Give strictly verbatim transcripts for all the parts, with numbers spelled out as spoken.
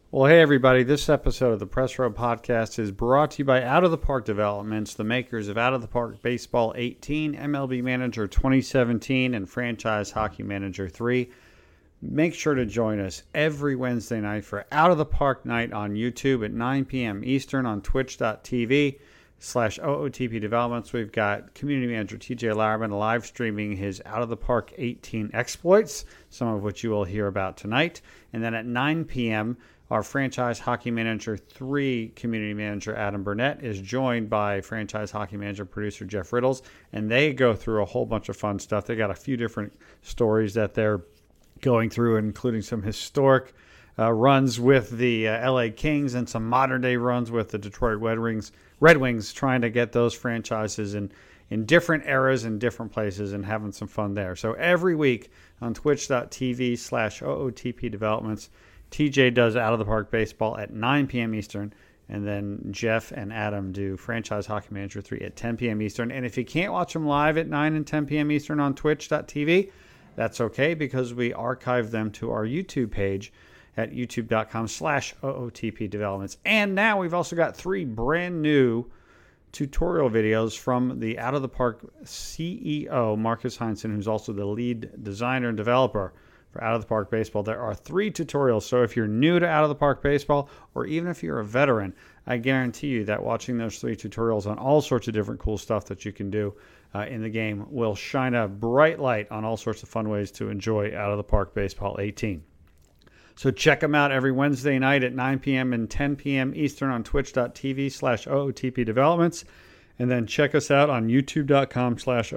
Well, hey, everybody. This episode of the Press Row Podcast is brought to you by Out of the Park Developments, the makers of Out of the Park Baseball eighteen, M L B Manager twenty seventeen, and Franchise Hockey Manager three. Make sure to join us every Wednesday night for Out of the Park Night on YouTube at nine p.m. Eastern on twitch.tv slash OOTP Developments. We've got Community Manager T J Lauerman live streaming his Out of the Park eighteen exploits, some of which you will hear about tonight. And then at nine p.m., our Franchise Hockey Manager three Community Manager Adam Burnett is joined by Franchise Hockey Manager producer Jeff Riddles, and they go through a whole bunch of fun stuff. They got a few different stories that they're going through, including some historic uh, runs with the uh, L A Kings and some modern-day runs with the Detroit Red Wings, Red Wings trying to get those franchises in, in different eras and different places and having some fun there. So every week on twitch.tv slash OOTP Developments, T J does Out of the Park Baseball at nine p.m. Eastern, and then Jeff and Adam do Franchise Hockey Manager three at ten p.m. Eastern. And if you can't watch them live at nine and ten p.m. Eastern on twitch.tv, that's okay, because we archive them to our YouTube page at youtube.com slash OOTP Developments. And now we've also got three brand new tutorial videos from the Out of the Park C E O, Marcus Heinzen, who's also the lead designer and developer for Out of the Park Baseball. There are three tutorials, so if you're new to Out of the Park Baseball, or even if you're a veteran, I guarantee you that watching those three tutorials on all sorts of different cool stuff that you can do uh, in the game will shine a bright light on all sorts of fun ways to enjoy Out of the Park Baseball eighteen. So check them out every Wednesday night at nine p.m. and ten p.m. Eastern on twitch.tv slash OOTP Developments. And then check us out on youtube.com slash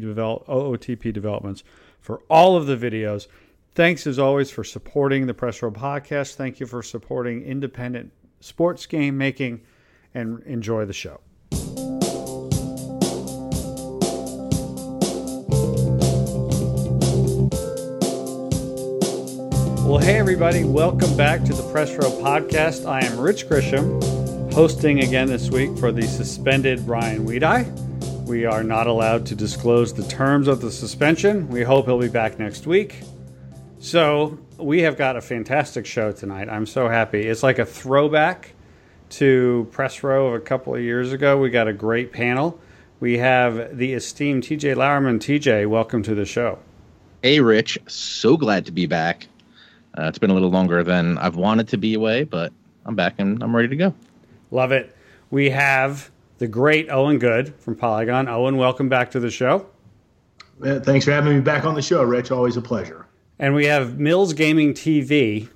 OOTP Developments for all of the videos. Thanks, as always, for supporting the Press Row Podcast. Thank you for supporting independent sports game making, and enjoy the show. Well, hey, everybody. Welcome back to the Press Row Podcast. I am Rich Grisham, hosting again this week for the suspended Brian Weedeye. We are not allowed to disclose the terms of the suspension. We hope he'll be back next week. So we have got a fantastic show tonight. I'm so happy. It's like a throwback to Press Row of a couple of years ago. We got a great panel. We have the esteemed T J Lauerman. T J, welcome to the show. Hey, Rich. So glad to be back. Uh, it's been a little longer than I've wanted to be away, but I'm back and I'm ready to go. Love it. We have the great Owen Good from Polygon. Owen, welcome back to the show. Uh, thanks for having me back on the show, Rich. Always a pleasure. And we have Mills Gaming T V,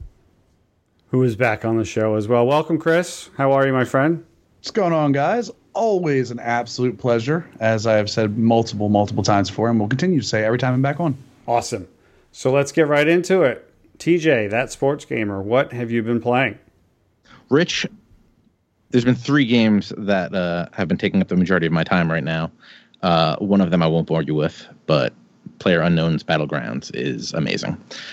who is back on the show as well. Welcome, Chris. How are you, my friend? What's going on, guys? Always an absolute pleasure, as I have said multiple, multiple times before, and will continue to say every time I'm back on. Awesome. So let's get right into it. T J, that sports gamer, what have you been playing? Rich, there's been three games that uh, have been taking up the majority of my time right now. Uh, one of them I won't bore you with, but PlayerUnknown's Battlegrounds is amazing.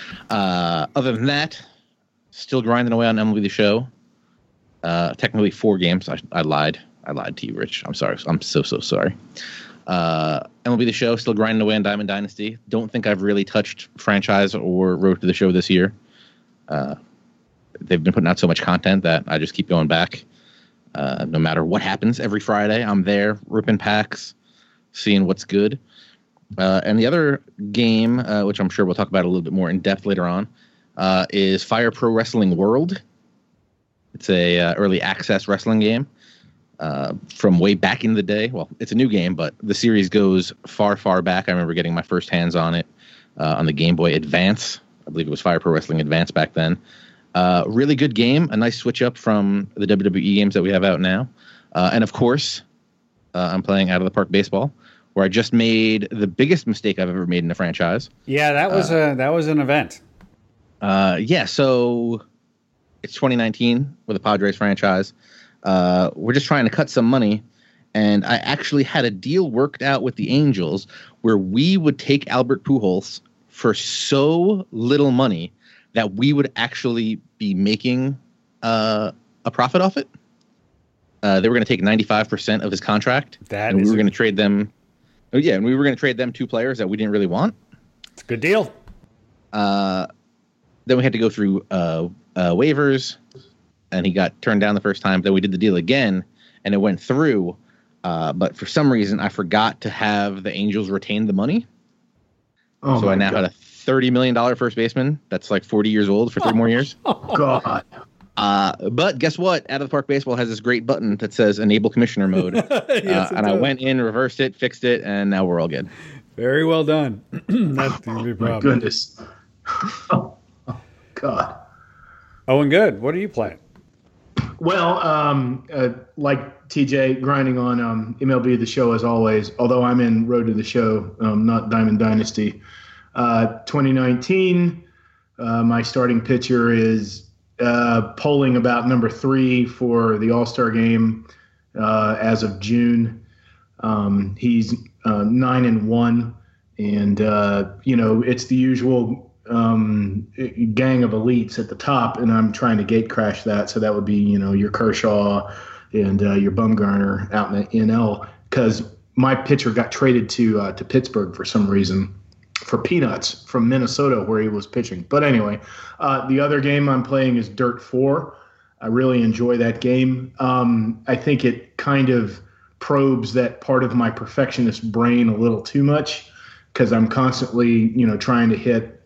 Uh, other than that, still grinding away on M L B The Show. Uh, technically four games. I, I lied. I lied to you, Rich. I'm sorry. I'm so, so sorry. Uh, M L B The Show, still grinding away on Diamond Dynasty. Don't think I've really touched Franchise or Road to the Show this year. Uh, they've been putting out so much content that I just keep going back. Uh, no matter what happens, every Friday, I'm there, ripping packs, seeing what's good. Uh, and the other game, uh, which I'm sure we'll talk about a little bit more in depth later on, uh, is Fire Pro Wrestling World. It's a uh, early access wrestling game uh, from way back in the day. Well, it's a new game, but the series goes far, far back. I remember getting my first hands on it uh, on the Game Boy Advance. I believe it was Fire Pro Wrestling Advance back then. Uh, really good game. A nice switch up from the W W E games that we have out now. Uh, and, of course, uh, I'm playing Out of the Park Baseball, where I just made the biggest mistake I've ever made in a franchise. Yeah, that was uh, a that was an event. Uh, yeah, so it's twenty nineteen with the Padres franchise. Uh, we're just trying to cut some money, and I actually had a deal worked out with the Angels where we would take Albert Pujols for so little money that we would actually be making uh, a profit off it. Uh, they were going to take ninety-five percent of his contract, that and we is were going to trade them. Oh, yeah, and we were going to trade them two players that we didn't really want. It's a good deal. Uh, then we had to go through uh, uh, waivers, and he got turned down the first time. Then we did the deal again, and it went through. Uh, but for some reason, I forgot to have the Angels retain the money. Oh so I now God. had a thirty million dollars first baseman that's like forty years old for three more years. Oh, God. Uh, but guess what? Out of the Park Baseball has this great button that says Enable Commissioner Mode. yes, uh, and does. I went in, reversed it, fixed it, and now we're all good. Very well done. That's going to be a problem. My goodness. oh, God. Oh, and good. What are you playing? Well, um, uh, like T J, grinding on um, M L B The Show as always, although I'm in Road to the Show, um, not Diamond Dynasty. Uh, twenty nineteen, uh, my starting pitcher is uh, polling about number three for the All-Star game uh, as of June. Um, he's uh, nine and one, and uh, you know it's the usual um, gang of elites at the top, and I'm trying to gate crash that. So that would be you know your Kershaw and uh, your Bumgarner out in the N L, because my pitcher got traded to uh, to Pittsburgh for some reason for peanuts from Minnesota where he was pitching. But anyway, uh, the other game I'm playing is Dirt four. I really enjoy that game. Um, I think it kind of probes that part of my perfectionist brain a little too much, because I'm constantly, you know, trying to hit,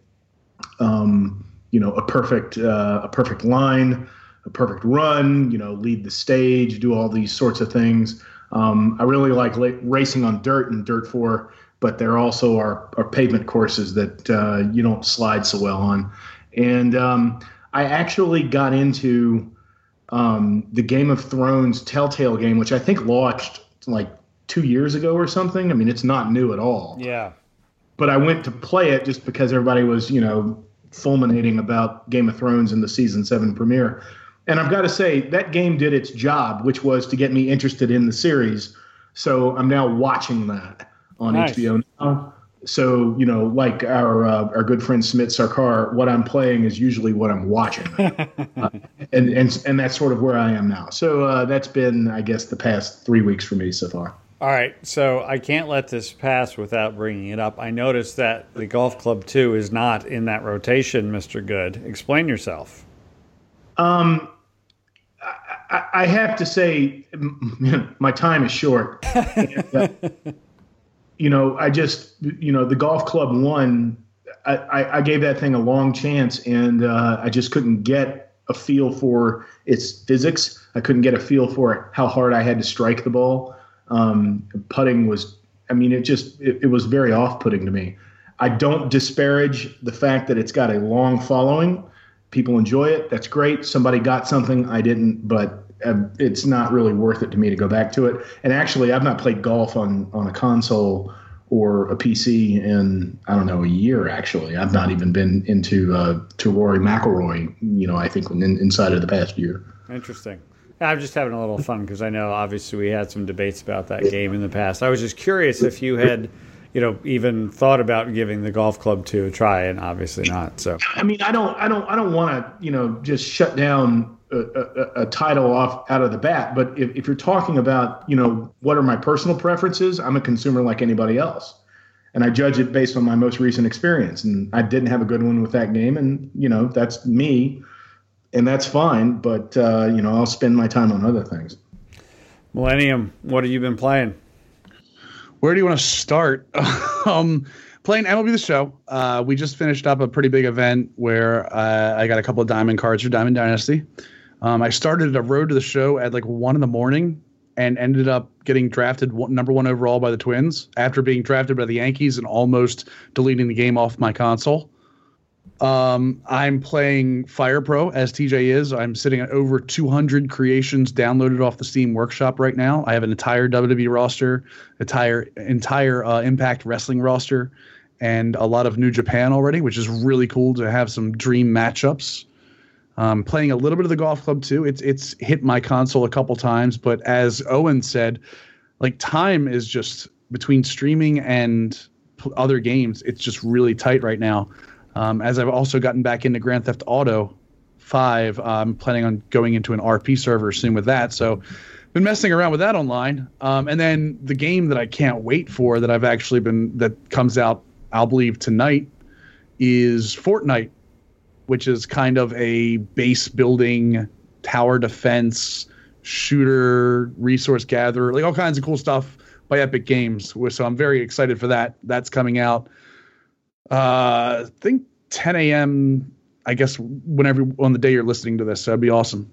um, you know, a perfect, uh, a perfect line, a perfect run, you know, lead the stage, do all these sorts of things. Um, I really like la- racing on dirt and Dirt four, but there also are, are pavement courses that uh, you don't slide so well on. And um, I actually got into um, the Game of Thrones Telltale game, which I think launched like two years ago or something. I mean, it's not new at all. Yeah. But I went to play it just because everybody was, you know, fulminating about Game of Thrones in the season seven premiere. And I've got to say, that game did its job, which was to get me interested in the series. So I'm now watching that on nice. H B O now. So, you know, like our uh, our good friend Smit Sarkar, what I'm playing is usually what I'm watching. uh, and, and and that's sort of where I am now. So uh, that's been, I guess, the past three weeks for me so far. All right, so I can't let this pass without bringing it up. I noticed that the Golf Club two is not in that rotation, Mister Good. Explain yourself. Um, I, I have to say, my time is short. and, uh, you know, I just, you know, the Golf Club one, I, I, I gave that thing a long chance, and uh, I just couldn't get a feel for its physics. I couldn't get a feel for how hard I had to strike the ball. Um, putting was, I mean, it just, it, it was very off-putting to me. I don't disparage the fact that it's got a long following. People enjoy it. That's great. Somebody got something. I didn't, but uh, it's not really worth it to me to go back to it. And actually, I've not played golf on, on a console or a P C in, I don't know, a year, actually. I've not even been into uh, to Rory McIlroy, you know, I think in, inside of the past year. Interesting. I'm just having a little fun because I know obviously we had some debates about that game in the past. I was just curious if you had, you know, even thought about giving the Golf Club two a try, and obviously not. So I mean, I don't, I don't, I don't want to, you know, just shut down a, a, a title off out of the bat. But if, if you're talking about, you know, what are my personal preferences, I'm a consumer like anybody else, and I judge it based on my most recent experience. And I didn't have a good one with that game, and you know, that's me. And that's fine, but, uh, you know, I'll spend my time on other things. Millennium, what have you been playing? Where do you want to start? um, playing M L B The Show. Uh, we just finished up a pretty big event where uh, I got a couple of diamond cards for Diamond Dynasty. Um, I started a Road to the Show at like one in the morning and ended up getting drafted one, number one overall by the Twins after being drafted by the Yankees and almost deleting the game off my console. Um, I'm playing Fire Pro, as T J is. I'm sitting at over two hundred creations downloaded off the Steam Workshop right now. I have an entire W W E roster, entire entire uh, Impact Wrestling roster, and a lot of New Japan already, which is really cool to have some dream matchups. Um, playing a little bit of the Golf Club too. It's it's hit my console a couple times, but as Owen said, like time is just between streaming and p- other games. It's just really tight right now. Um, as I've also gotten back into Grand Theft Auto five, I'm planning on going into an R P server soon with that. So been messing around with that online. Um, and then the game that I can't wait for that I've actually been, that comes out, I'll believe tonight, is Fortnite, which is kind of a base building tower defense, shooter, resource gatherer, like all kinds of cool stuff by Epic Games. So I'm very excited for that. That's coming out. Uh, I think ten a.m. I guess whenever on the day you're listening to this. So that'd be awesome.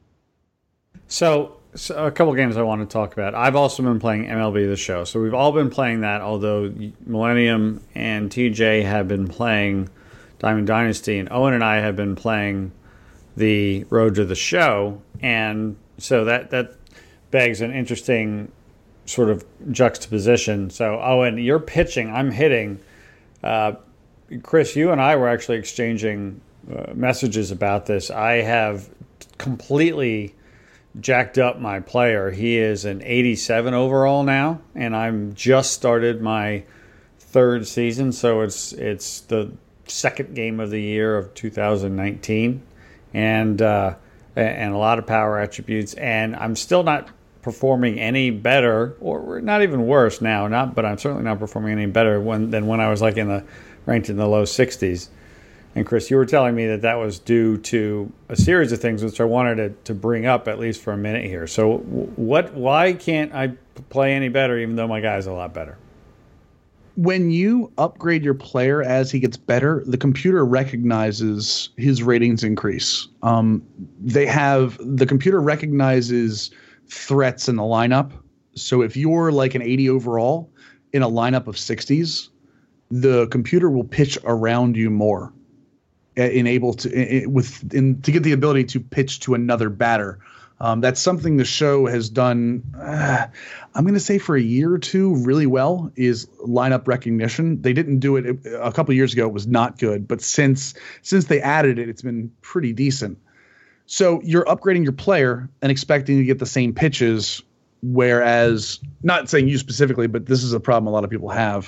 So, so a couple games I want to talk about. I've also been playing M L B The Show. So we've all been playing that, although Millennium and T J have been playing Diamond Dynasty, and Owen and I have been playing the Road to the Show. And so that, that begs an interesting sort of juxtaposition. So, Owen, you're pitching, I'm hitting. Uh, Chris, you and I were actually exchanging uh, messages about this. I have completely jacked up my player. He is an eighty-seven overall now, and I'm just started my third season, so it's it's the second game of the year of two thousand nineteen, and uh, and a lot of power attributes, and I'm still not performing any better, or not even worse now. Not, but I'm certainly not performing any better when, than when I was like in the ranked in the low sixties. And Chris, you were telling me that that was due to a series of things, which I wanted to, to bring up at least for a minute here. So, what? Why can't I play any better, even though my guy's a lot better? When you upgrade your player as he gets better, the computer recognizes his ratings increase. Um, they have the computer recognizes threats in the lineup. So if you're like an eighty overall in a lineup of sixties, the computer will pitch around you more, enable to in, with in, to get the ability to pitch to another batter. Um, that's something the show has done, uh, I'm going to say for a year or two really well, is lineup recognition. They didn't do it a couple of years ago. It was not good. But since since they added it, it's been pretty decent. So you're upgrading your player and expecting to get the same pitches, whereas, not saying you specifically, but this is a problem a lot of people have.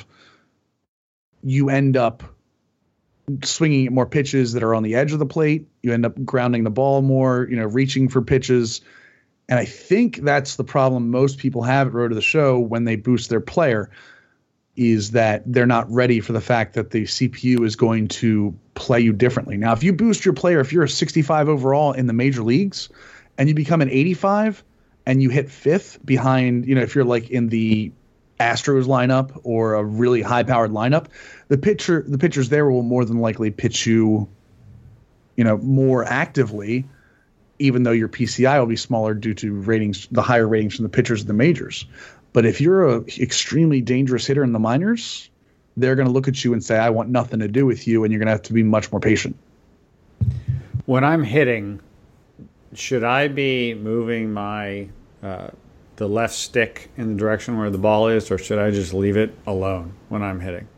You end up swinging at more pitches that are on the edge of the plate. You end up grounding the ball more, you know, reaching for pitches. And I think that's the problem most people have at Road to the Show when they boost their player, is that they're not ready for the fact that the C P U is going to play you differently. Now, if you boost your player, if you're a sixty-five overall in the major leagues and you become an eighty-five and you hit fifth behind, you know, if you're like in the Astros lineup or a really high-powered lineup, the pitcher, the pitchers there will more than likely pitch you, you know, more actively, even though your P C I will be smaller due to ratings, the higher ratings from the pitchers in the majors. But if you're a extremely dangerous hitter in the minors, they're going to look at you and say, "I want nothing to do with you," and you're going to have to be much more patient. When I'm hitting, should I be moving my uh, the left stick in the direction where the ball is, or should I just leave it alone when I'm hitting?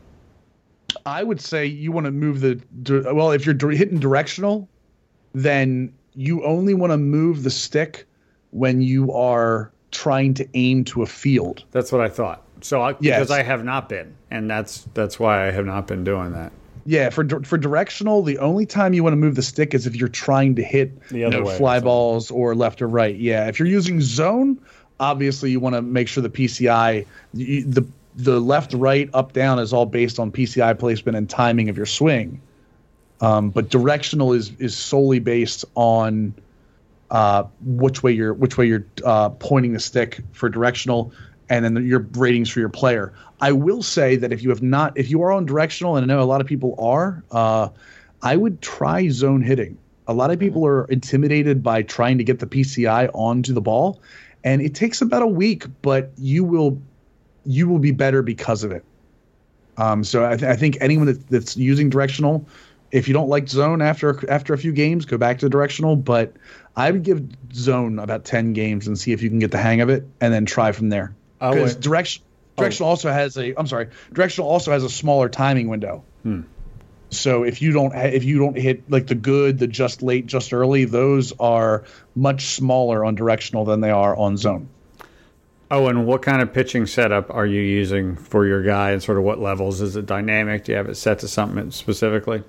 I would say you want to move the – well, if you're hitting directional, then you only want to move the stick when you are trying to aim to a field. That's what I thought. So I, yes. Because I have not been, and that's that's why I have not been doing that. Yeah, for for directional, the only time you want to move the stick is if you're trying to hit the other you know, way fly balls or left or right. Yeah, if you're using zone – obviously, you want to make sure the P C I, the the left, right, up, down is all based on P C I placement and timing of your swing. Um, but directional is is solely based on uh, which way you're which way you're uh, pointing the stick for directional, and then your ratings for your player. I will say that if you have not, if you are on directional, and I know a lot of people are, uh, I would try zone hitting. A lot of people are intimidated by trying to get the P C I onto the ball. And it takes about a week, but you will you will be better because of it. Um, so I, th- I think anyone that, that's using directional, if you don't like zone after after a few games, go back to directional. But I would give zone about ten games and see if you can get the hang of it, and then try from there. Because oh, direction directional oh. also has a I'm sorry, directional also has a smaller timing window. Hmm. So if you don't if you don't hit like the good, the just late, just early, those are much smaller on directional than they are on zone. Oh, and what kind of pitching setup are you using for your guy, and sort of what levels? Is it dynamic? Do you have it set to something specifically?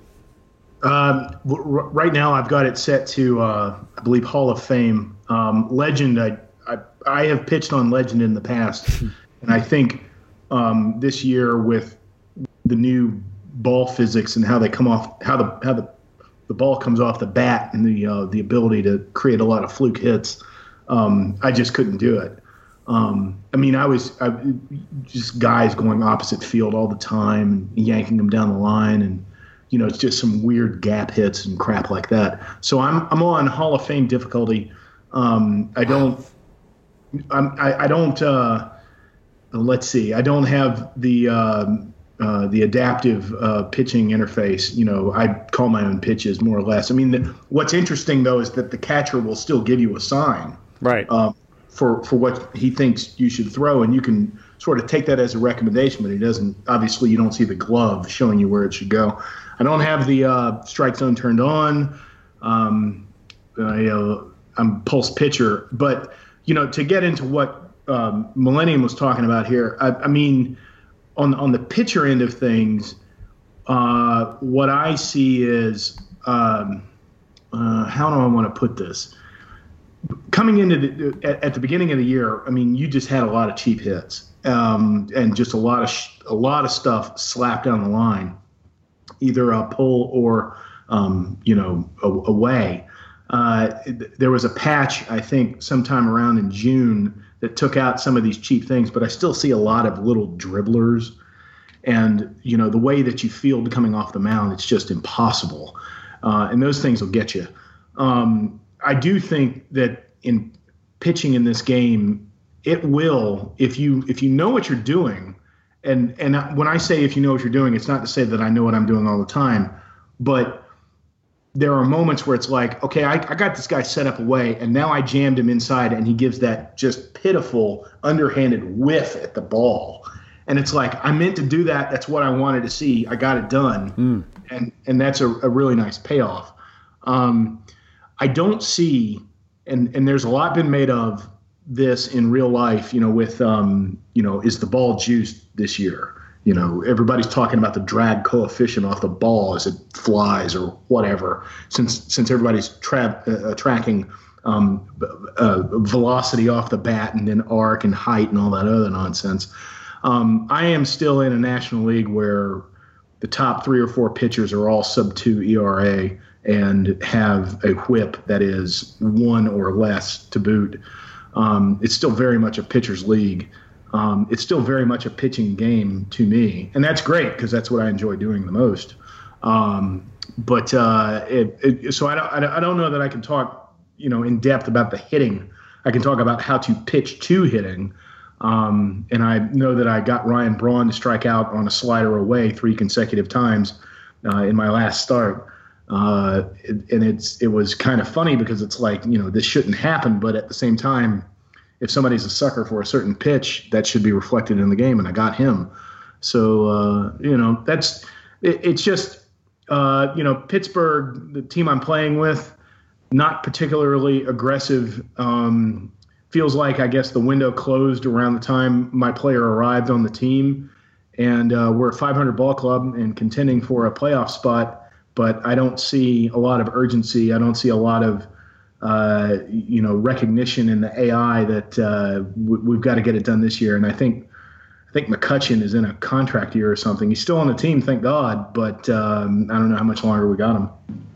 Um, r- right now, I've got it set to uh, I believe Hall of Fame. Um, Legend. I, I I have pitched on Legend in the past, and I think um, this year with the new ball physics and how they come off, how the how the the ball comes off the bat and the uh, the ability to create a lot of fluke hits. Um, I just couldn't do it. Um, I mean, I was I, just guys going opposite field all the time, and yanking them down the line, and you know, it's just some weird gap hits and crap like that. So I'm I'm on Hall of Fame difficulty. Um, I don't I'm, I I don't uh, let's see. I don't have the uh, uh, the adaptive uh, pitching interface. You know, I call my own pitches more or less. I mean, the, what's interesting though is that the catcher will still give you a sign. Right. Um, for for what he thinks you should throw, and you can sort of take that as a recommendation, but he doesn't. Obviously, you don't see the glove showing you where it should go. I don't have the uh, strike zone turned on. Um, I, uh, I'm pulse pitcher, but you know, to get into what um, Millennium was talking about here, I, I mean, on on the pitcher end of things, uh, what I see is um, uh, how do I want to put this? Coming into the, at, at the beginning of the year, I mean, you just had a lot of cheap hits um, and just a lot of sh- a lot of stuff slapped down the line, either a pull or um, you know a, away. Uh, there was a patch, I think, sometime around in June that took out some of these cheap things, but I still see a lot of little dribblers. And you know the way that you field coming off the mound, it's just impossible, uh, and those things will get you. Um, I do think that in pitching in this game, it will, if you if you know what you're doing, and and when I say if you know what you're doing, it's not to say that I know what I'm doing all the time, but there are moments where it's like, okay, I, I got this guy set up away, and now I jammed him inside, and he gives that just pitiful, underhanded whiff at the ball. And it's like, I meant to do that. That's what I wanted to see. I got it done. Mm. And and that's a, a really nice payoff. Um, I don't see, and, and there's a lot been made of this in real life, you know, with, um, you know, is the ball juiced this year? You know, everybody's talking about the drag coefficient off the ball as it flies or whatever, since since everybody's tra- uh, tracking um, uh, velocity off the bat and then arc and height and all that other nonsense. Um, I am still in a National League where the top three or four pitchers are all sub two E R A and have a whip that is one or less to boot. Um, it's still very much a pitcher's league. Um, it's still very much a pitching game to me, and that's great because that's what I enjoy doing the most. Um, but uh, it, it, so I don't, I don't know that I can talk, you know, in depth about the hitting. I can talk about how to pitch to hitting. Um, and I know that I got Ryan Braun to strike out on a slider away three consecutive times uh, in my last start. Uh, and it's it was kind of funny because it's like, you know, this shouldn't happen. But at the same time, if somebody's a sucker for a certain pitch, that should be reflected in the game. And I got him. So, uh, you know, that's it, it's just, uh, you know, Pittsburgh, the team I'm playing with, not particularly aggressive. Um, feels like, I guess, the window closed around the time my player arrived on the team. And uh, we're a five hundred ball club and contending for a playoff spot. But I don't see a lot of urgency. I don't see a lot of, uh, you know, recognition in the A I that uh, w- we've got to get it done this year. And I think, I think McCutchen is in a contract year or something. He's still on the team, thank God. But um, I don't know how much longer we got him.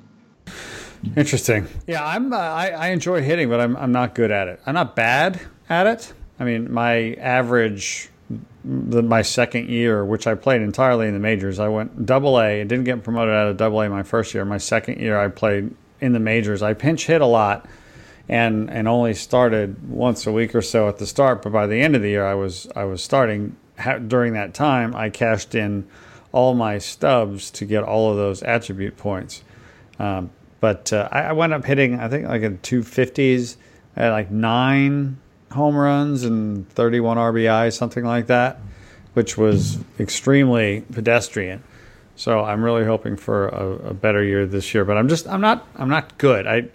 Interesting. Yeah, I'm. Uh, I, I enjoy hitting, but I'm I'm not good at it. I'm not bad at it. I mean, my average. The, my second year, which I played entirely in the majors, I went double A. Didn't get promoted out of double A my first year. My second year, I played in the majors. I pinch hit a lot, and and only started once a week or so at the start. But by the end of the year, I was I was starting. During that time, I cashed in all my stubs to get all of those attribute points. Um, but uh, I, I went up hitting, I think, like in two fifties. I had like nine home runs and thirty-one R B Is, something like that, which was extremely pedestrian. So I'm really hoping for a, a better year this year. But I'm just I'm not I'm not good. I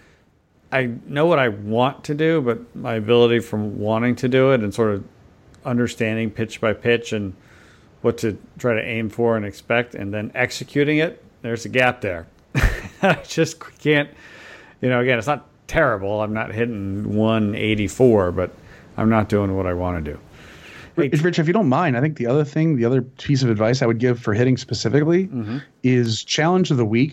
I know what I want to do, but my ability from wanting to do it and sort of understanding pitch by pitch and what to try to aim for and expect and then executing it, there's a gap there. I just can't, you know, again, it's not terrible. I'm not hitting one eighty-four, but I'm not doing what I want to do. Hey, Rich, if you don't mind, I think the other thing, the other piece of advice I would give for hitting specifically mm-hmm. is challenge of the week.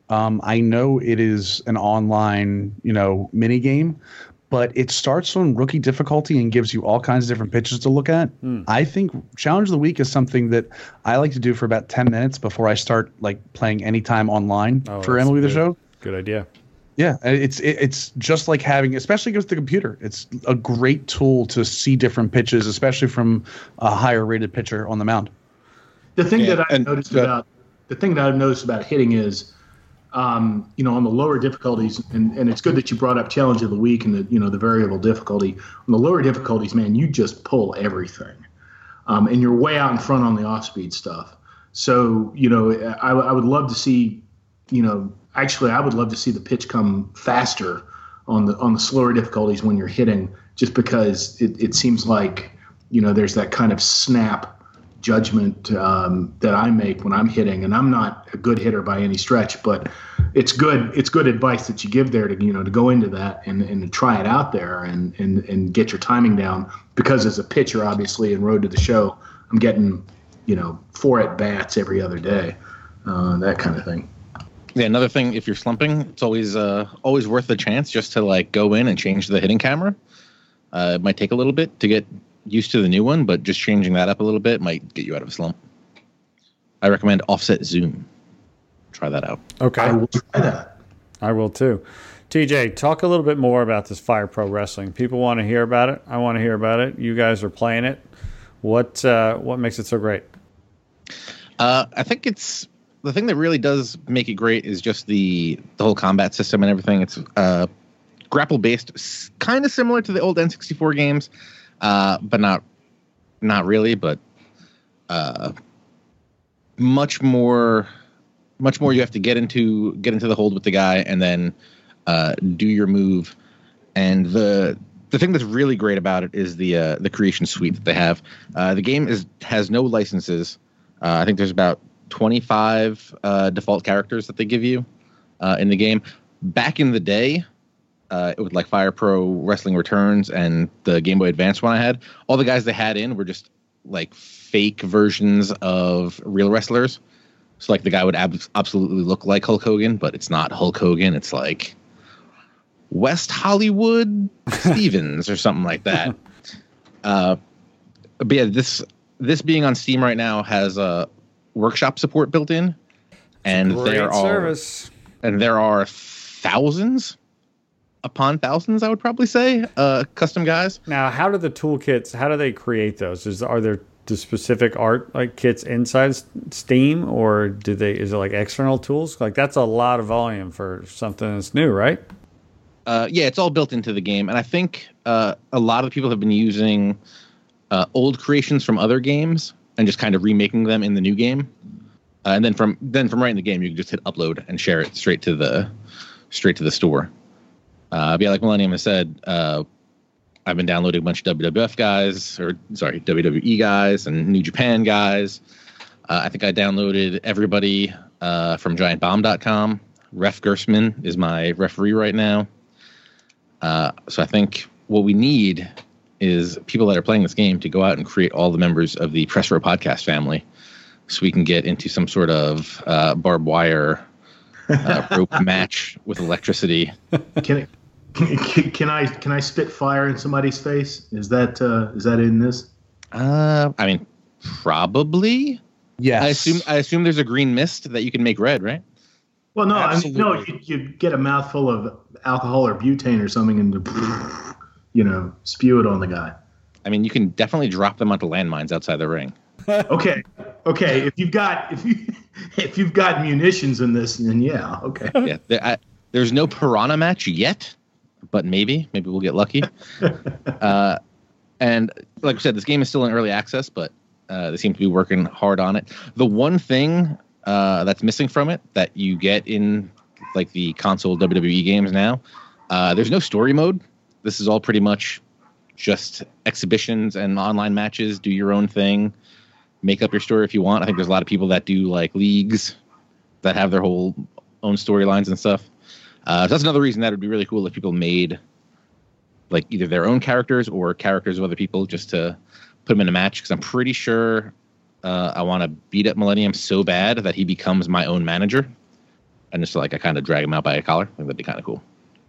Um, I know it is an online, you know, mini game, but it starts on rookie difficulty and gives you all kinds of different pitches to look at. Mm. I think Challenge of the Week is something that I like to do for about ten minutes before I start like playing anytime online oh, for M L B The Show. Good idea. Yeah, it's it, it's just like having, especially with the computer, it's a great tool to see different pitches, especially from a higher rated pitcher on the mound. The thing yeah, that I noticed uh, about the thing that I've noticed about hitting is, um, you know, on the lower difficulties, and, and it's good that you brought up Challenge of the Week and the you know the variable difficulty. On the lower difficulties, man, you just pull everything, um, and you're way out in front on the off-speed stuff. So you know, I, I would love to see, you know. Actually, I would love to see the pitch come faster on the on the slower difficulties when you're hitting, just because it, it seems like, you know, there's that kind of snap judgment um, that I make when I'm hitting, and I'm not a good hitter by any stretch, but it's good it's good advice that you give there to you know to go into that and, and to try it out there and, and and get your timing down, because as a pitcher, obviously, in Road to the Show, I'm getting you know four at bats every other day, uh, that kind of thing. Yeah, another thing, if you're slumping, it's always uh, always worth the chance just to like go in and change the hitting camera. Uh, it might take a little bit to get used to the new one, but just changing that up a little bit might get you out of a slump. I recommend Offset Zoom. Try that out. Okay. I will try that. I will too. T J, talk a little bit more about this Fire Pro Wrestling. People want to hear about it. I want to hear about it. You guys are playing it. What uh, what makes it so great? Uh, I think it's... The thing that really does make it great is just the the whole combat system and everything. It's uh, grapple based, kind of similar to the old N sixty-four games, uh, but not not really. But uh, much more, much more. You have to get into get into the hold with the guy and then uh, do your move. And the the thing that's really great about it is the uh, the creation suite that they have. Uh, the game is has no licenses. Uh, I think there's about twenty-five uh, default characters that they give you uh, in the game. Back in the day, uh, it was like Fire Pro Wrestling Returns and the Game Boy Advance one I had. All the guys they had in were just like fake versions of real wrestlers. So like the guy would ab- absolutely look like Hulk Hogan, but it's not Hulk Hogan. It's like West Hollywood Stevens or something like that. Uh, but yeah, this this being on Steam right now has a workshop support built in, and Great there are service. and there are thousands upon thousands, I would probably say, uh, custom guys. Now, how do the toolkits? How do they create those? Is are there the specific art like kits inside Steam, or do they? Is it like external tools? Like that's a lot of volume for something that's new, right? Uh, yeah, it's all built into the game, and I think uh, a lot of people have been using uh, old creations from other games and just kind of remaking them in the new game, uh, and then from then from right in the game, you can just hit upload and share it straight to the straight to the store. Uh, but yeah, like Millennium has said, uh, I've been downloading a bunch of W W F guys, or sorry, W W E guys and New Japan guys. Uh, I think I downloaded everybody uh, from Giant Bomb dot com. Ref Gersman is my referee right now. Uh, so I think what we need is people that are playing this game to go out and create all the members of the Press Row Podcast family, so we can get into some sort of uh, barbed wire uh, rope match with electricity. Can it, can, can I can I spit fire in somebody's face? Is that uh, is that in this? Uh, I mean, probably. Yes. I assume I assume there's a green mist that you can make red, right? Well, no, I mean, no. You, you get a mouthful of alcohol or butane or something and you know, spew it on the guy. I mean, you can definitely drop them onto landmines outside the ring. Okay, okay. If you've got if you if you've got munitions in this, then yeah, okay. Yeah, there, I, there's no piranha match yet, but maybe maybe we'll get lucky. uh, and like I said, this game is still in early access, but uh, they seem to be working hard on it. The one thing uh, that's missing from it that you get in like the console W W E games now, uh, there's no story mode. This is all pretty much just exhibitions and online matches. Do your own thing. Make up your story if you want. I think there's a lot of people that do like leagues that have their whole own storylines and stuff. Uh, so that's another reason that would be really cool if people made like either their own characters or characters of other people just to put them in a match. Because I'm pretty sure uh, I want to beat up Millennium so bad that he becomes my own manager. and just like I kind of drag him out by a collar. I think that'd be kind of cool.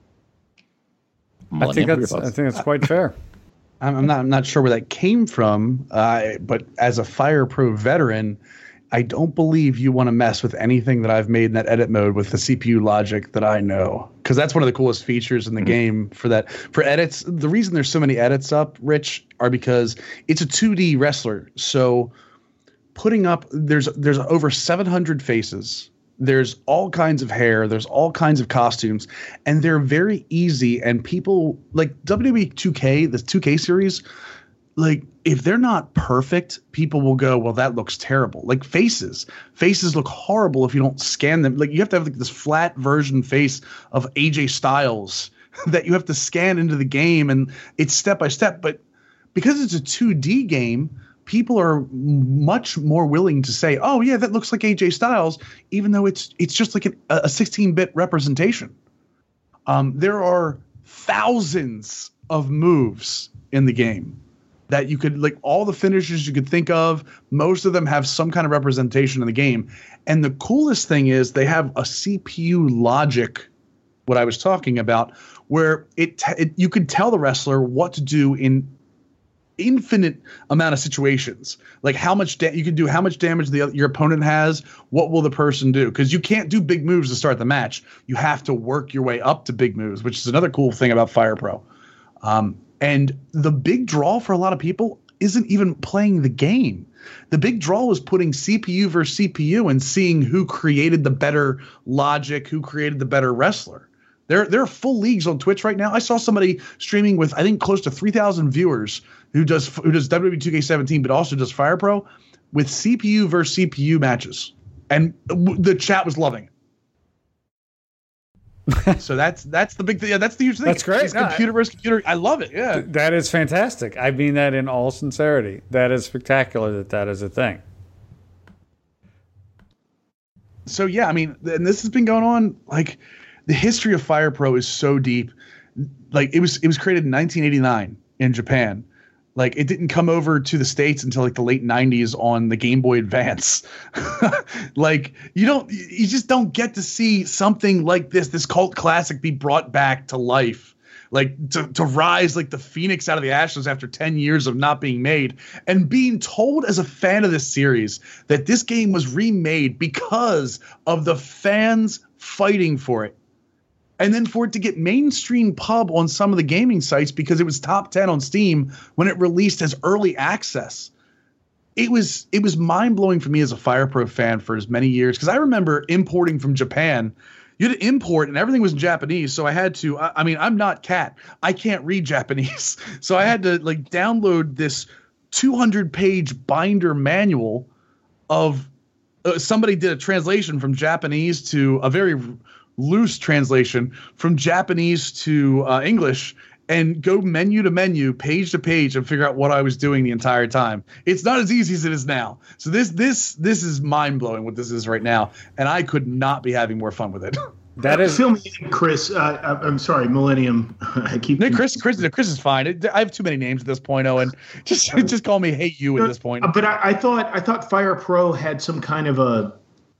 I think that's I think that's quite fair. I'm not I'm not sure where that came from, uh, but as a Fire Pro veteran, I don't believe you want to mess with anything that I've made in that edit mode with the C P U logic that I know, because that's one of the coolest features in the mm-hmm. game for that for edits. The reason there's so many edits up, Rich, are because it's a two D wrestler. So putting up there's there's over seven hundred faces. There's all kinds of hair. There's all kinds of costumes, and they're very easy. And people like W W E two K, the two K series, like if they're not perfect, people will go, well, that looks terrible. Like faces, faces look horrible if you don't scan them. Like you have to have like this flat version face of A J Styles that you have to scan into the game, and it's step by step. But because it's a two D game, people are much more willing to say, oh, yeah, that looks like A J Styles, even though it's it's just like an, a sixteen-bit representation. Um, there are thousands of moves in the game that you could, like all the finishers you could think of, most of them have some kind of representation in the game. And the coolest thing is they have a C P U logic, what I was talking about, where it, it you could tell the wrestler what to do in infinite amount of situations, like how much da- you can do, how much damage the your opponent has, what will the person do, because you can't do big moves to start the match. You have to work your way up to big moves, which is another cool thing about Fire Pro. Um, and the big draw for a lot of people isn't even playing the game. The big draw was putting C P U versus C P U and seeing who created the better logic, who created the better wrestler. There, there are full leagues on Twitch right now. I saw somebody streaming with, I think, close to three thousand viewers who does who does W W E two K seventeen, but also does Fire Pro with C P U versus C P U matches, and the chat was loving it. So that's that's the big thing. Yeah, that's the huge thing. That's great. It's computer versus computer. I love it. Yeah, that is fantastic. I mean that in all sincerity. That is spectacular that that is a thing. So yeah, I mean, and this has been going on like. The history of Fire Pro is so deep. Like it was, it was created in nineteen eighty-nine in Japan. Like it didn't come over to the States until like the late nineties on the Game Boy Advance. Like you don't, you just don't get to see something like this, this cult classic be brought back to life. Like to, to rise like the phoenix out of the ashes after ten years of not being made, and being told as a fan of this series that this game was remade because of the fans fighting for it. And then for it to get mainstream pub on some of the gaming sites because it was top ten on Steam when it released as early access. It was it was mind-blowing for me as a Fire Pro fan for as many years, because I remember importing from Japan. You had to import and everything was in Japanese, so I had to I, I mean, I'm not Cat. I can't read Japanese. So I had to like download this two hundred page binder manual of uh, somebody did a translation from Japanese to a very loose translation from Japanese to uh, English, and go menu to menu, page to page, and figure out what I was doing the entire time. It's not as easy as it is now. So this this this is mind blowing what this is right now, and I could not be having more fun with it. That is, fill me in, Chris. Uh, I'm sorry, Millennium. I keep no, Chris. Chris, Chris is fine. It, I have too many names at this point, Owen. Just just call me Hey You at this point. But I, I thought I thought Fire Pro had some kind of a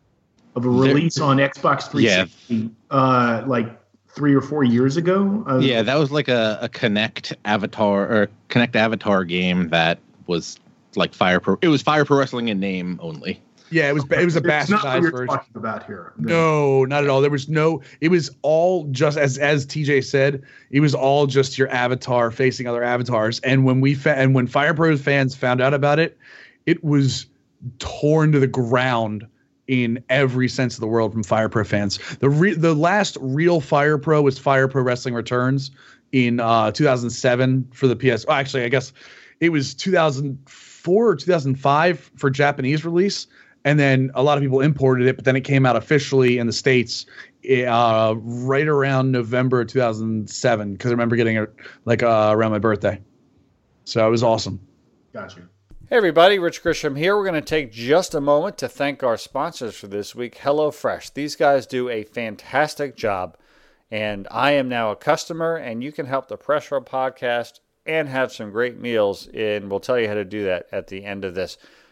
of a release there, on Xbox three sixty, yeah. uh, like three or four years ago. Uh, yeah, that was like a, a Kinect Avatar or Kinect Avatar game that was like Fire Pro. It was Fire Pro Wrestling in name only. Yeah, it was it was a bastardized version. Talking about here. No, not at all. There was no. It was all just as as T J said. It was all just your avatar facing other avatars. And when we fa- and when Fire Pro fans found out about it, it was torn to the ground in every sense of the world from Fire Pro fans. The re- the last real Fire Pro was Fire Pro Wrestling Returns in uh, two thousand seven for the P S. Oh, actually, I guess it was two thousand four or two thousand five for Japanese release. And then a lot of people imported it, but then it came out officially in the States uh, right around November two thousand seven, because I remember getting it like uh, around my birthday. So it was awesome. Gotcha. Hey everybody, Rich Grisham here. We're going to take just a moment to thank our sponsors for this week, HelloFresh. These guys do a fantastic job, and I am now a customer, and you can help the Press Row podcast and have some great meals, and we'll tell you how to do that at the end of this.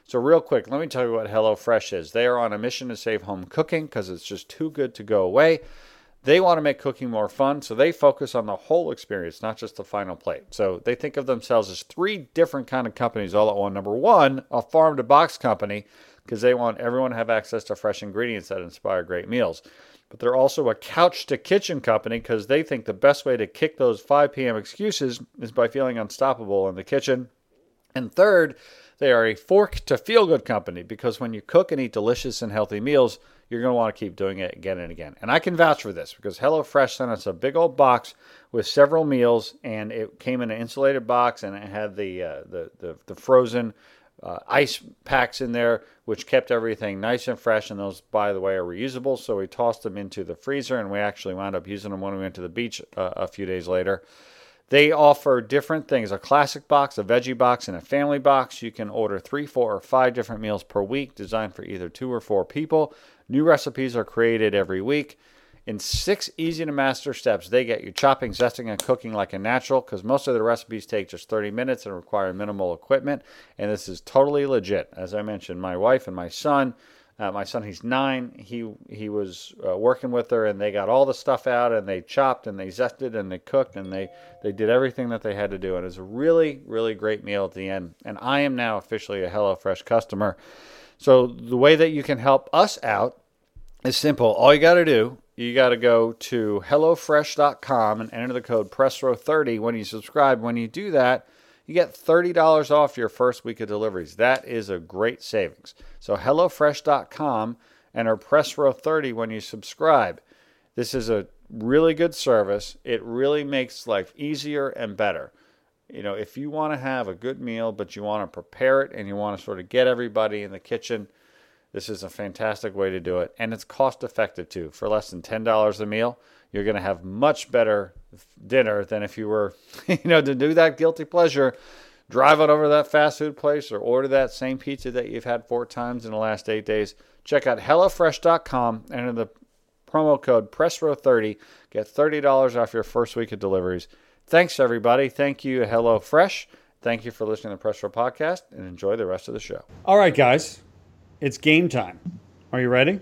So real quick, let me tell you what HelloFresh is. They are on a mission to save home cooking because it's just too good to go away. They want to make cooking more fun, so they focus on the whole experience, not just the final plate. So they think of themselves as three different kind of companies all at one. Number one, a farm-to-box company, because they want everyone to have access to fresh ingredients that inspire great meals. But they're also a couch-to-kitchen company because they think the best way to kick those five p.m. excuses is by feeling unstoppable in the kitchen. And third, they are a fork-to-feel-good company because when you cook and eat delicious and healthy meals, you're going to want to keep doing it again and again. And I can vouch for this because HelloFresh sent us a big old box with several meals, and it came in an insulated box, and it had the uh, the, the the frozen uh, ice packs in there, which kept everything nice and fresh. And those, by the way, are reusable. So we tossed them into the freezer, and we actually wound up using them when we went to the beach uh, a few days later. They offer different things, a classic box, a veggie box, and a family box. You can order three, four, or five different meals per week designed for either two or four people. New recipes are created every week. In six easy-to-master steps, they get you chopping, zesting, and cooking like a natural because most of the recipes take just thirty minutes and require minimal equipment. And this is totally legit. As I mentioned, my wife and my son, Uh, my son, he's nine. He he was uh, working with her, and they got all the stuff out, and they chopped, and they zested, and they cooked, and they, they did everything that they had to do. And it was a really, really great meal at the end. And I am now officially a HelloFresh customer. So the way that you can help us out is simple. All you got to do, you got to go to hello fresh dot com and enter the code press row thirty when you subscribe. When you do that, you get thirty dollars off your first week of deliveries. That is a great savings. So hello fresh dot com, enter press row thirty when you subscribe. This is a really good service. It really makes life easier and better. You know, if you want to have a good meal, but you want to prepare it and you want to sort of get everybody in the kitchen, this is a fantastic way to do it. And it's cost effective too. For less than ten dollars a meal, you're going to have much better dinner than if you were, you know, to do that guilty pleasure, drive on over to that fast food place or order that same pizza that you've had four times in the last eight days. Check out hello fresh dot com, enter the promo code press row thirty, get thirty dollars off your first week of deliveries. Thanks, everybody. Thank you, HelloFresh. Thank you for listening to the Press Row Podcast, and enjoy the rest of the show. All right, guys, it's game time. Are you ready?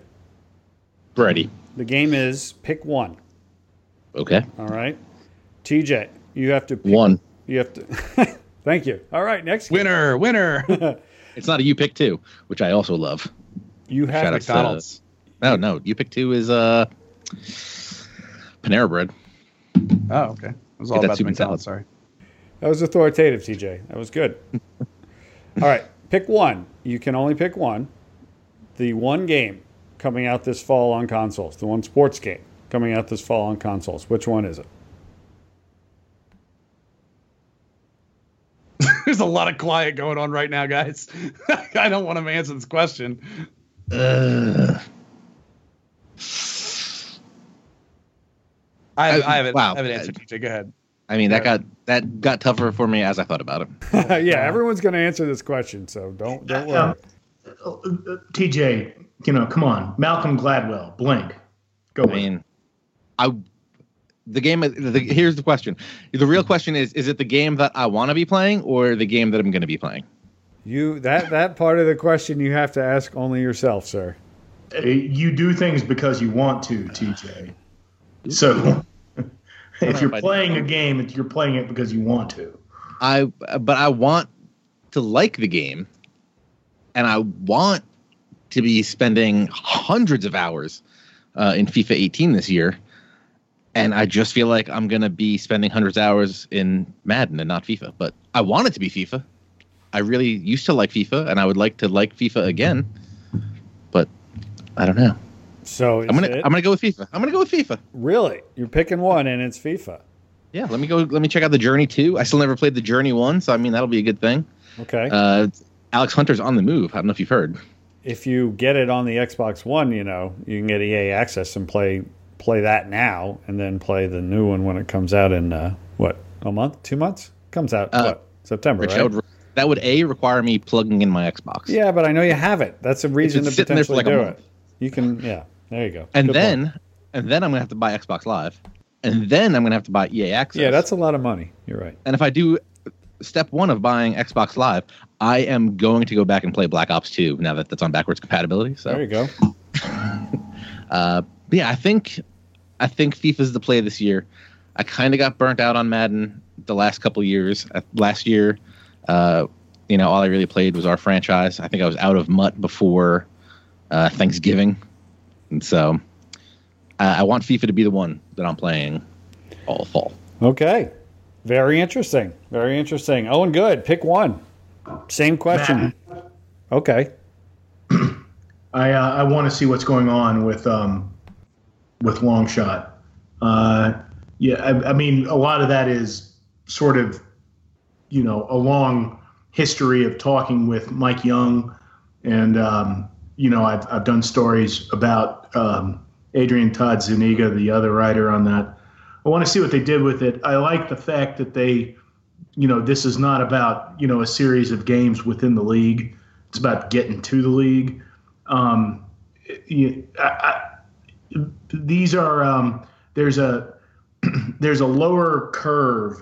Ready. The game is pick one. Okay. All right. T J, you have to pick, One. You have to. Thank you. All right. Next game. Winner, winner. It's not a you pick two, which I also love. You have Shout out McDonald's. to- no, no. You pick two is uh, Panera Bread. Oh, okay. It was all Get that about the soup and McDonald's. salad. Sorry. That was authoritative, T J. That was good. All right. Pick one. You can only pick one. The one game coming out this fall on consoles. The one sports game coming out this fall on consoles. Which one is it? There's a lot of quiet going on right now, guys. I don't want to answer this question. Uh, I have, I- I have, an, wow. I have an answer, T J. Go ahead. I mean, that got that got tougher for me as I thought about it. Yeah, everyone's going to answer this question, so don't don't worry. Uh, T J, you know, come on, Malcolm Gladwell, Blink, go. I mean, I the game. The, here's the question: the real question is: is it the game that I want to be playing, or the game that I'm going to be playing? You that that part of the question you have to ask only yourself, sir. Uh, you do things because you want to, T J. So if you're playing a game, you're playing it because you want to. I but I want to like the game, and I want to be spending hundreds of hours uh, in FIFA eighteen this year, and I just feel like I'm gonna be spending hundreds of hours in Madden and not FIFA. But I want it to be FIFA. I really used to like FIFA, and I would like to like FIFA again, but I don't know. So I'm gonna I'm gonna go with FIFA. I'm gonna go with FIFA. Really, you're picking one, and it's FIFA. Yeah, let me go. Let me check out the Journey two. I still never played the Journey one, so I mean that'll be a good thing. Okay. Uh, Alex Hunter's on the move. I don't know if you've heard. If you get it on the Xbox One, you know you can get E A access and play play that now, and then play the new one when it comes out in uh, what a month, two months comes out. Uh, what September, Rich, right? that would, that would a require me plugging in my Xbox. Yeah, but I know you have it. That's a reason to been sitting there for potentially like a do month. it. You can, yeah. There you go. And Good then, point. and then I'm gonna have to buy Xbox Live, and then I'm gonna have to buy E A access. Yeah, that's a lot of money. You're right. And if I do step one of buying Xbox Live, I am going to go back and play Black Ops two now that that's on backwards compatibility. So there you go. uh, but yeah, I think I think FIFA's the play this year. I kind of got burnt out on Madden the last couple years. Uh, last year, uh, you know, all I really played was our franchise. I think I was out of M U T before uh, Thanksgiving, and so uh, I want FIFA to be the one that I'm playing all fall. Okay, very interesting. Very interesting. Owen, good. Pick one. Same question. Madden. Okay. I uh, I want to see what's going on with um with Longshot. Uh, yeah, I, I mean, a lot of that is sort of, you know, a long history of talking with Mike Young, and um, you know, I've I've done stories about um, Adrian Todd Zuniga, the other writer on that. I want to see what they did with it. I like the fact that they, you know, this is not about, you know, a series of games within the league. It's about getting to the league. Um, you, I, I, these are um, there's a there's a lower curve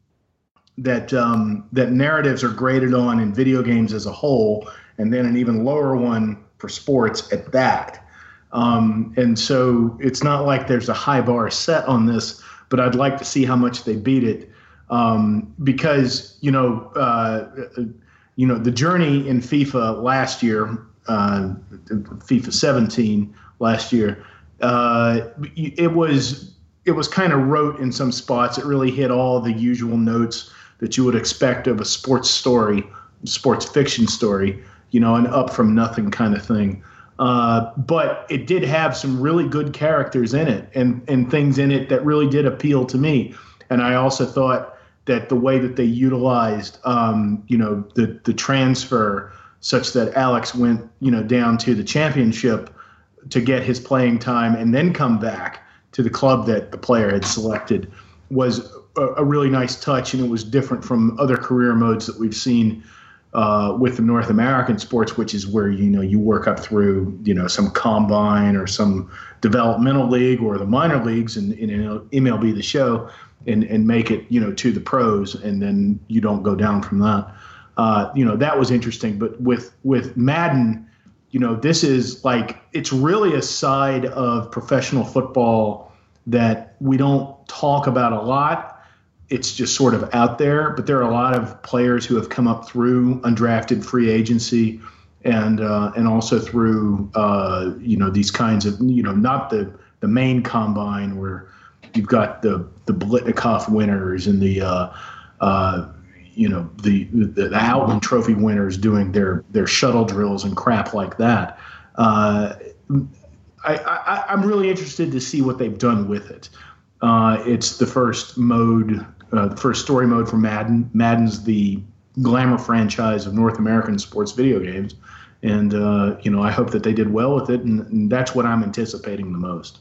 that um, that narratives are graded on in video games as a whole, and then an even lower one for sports at that. Um, and so it's not like there's a high bar set on this, but I'd like to see how much they beat it, um, because you know uh, you know the journey in FIFA last year. Uh, FIFA seventeen last year, uh, it was it was kind of rote in some spots. It really hit all the usual notes that you would expect of a sports story, sports fiction story, you know, an up from nothing kind of thing. Uh, but it did have some really good characters in it, and and things in it that really did appeal to me. And I also thought that the way that they utilized, um, you know, the the transfer, such that Alex went, you know, down to the championship to get his playing time and then come back to the club that the player had selected, was a, a really nice touch, and it was different from other career modes that we've seen uh, with the North American sports, which is where, you know, you work up through, you know, some combine or some developmental league or the minor leagues and in, in M L B The Show and, and make it, you know, to the pros, and then you don't go down from that. Uh, you know, that was interesting. But with with Madden, you know, this is like, it's really a side of professional football that we don't talk about a lot. It's just sort of out there. But there are a lot of players who have come up through undrafted free agency and uh, and also through, uh, you know, these kinds of, you know, not the, the main combine where you've got the, the Blitnikoff winners and the uh, uh, you know, the, the, the Outland Trophy winners doing their, their shuttle drills and crap like that. Uh, I, I, I'm really interested to see what they've done with it. Uh, it's the first mode, uh, the first story mode for Madden. Madden's the glamour franchise of North American sports video games. And, uh, you know, I hope that they did well with it, and, and that's what I'm anticipating the most.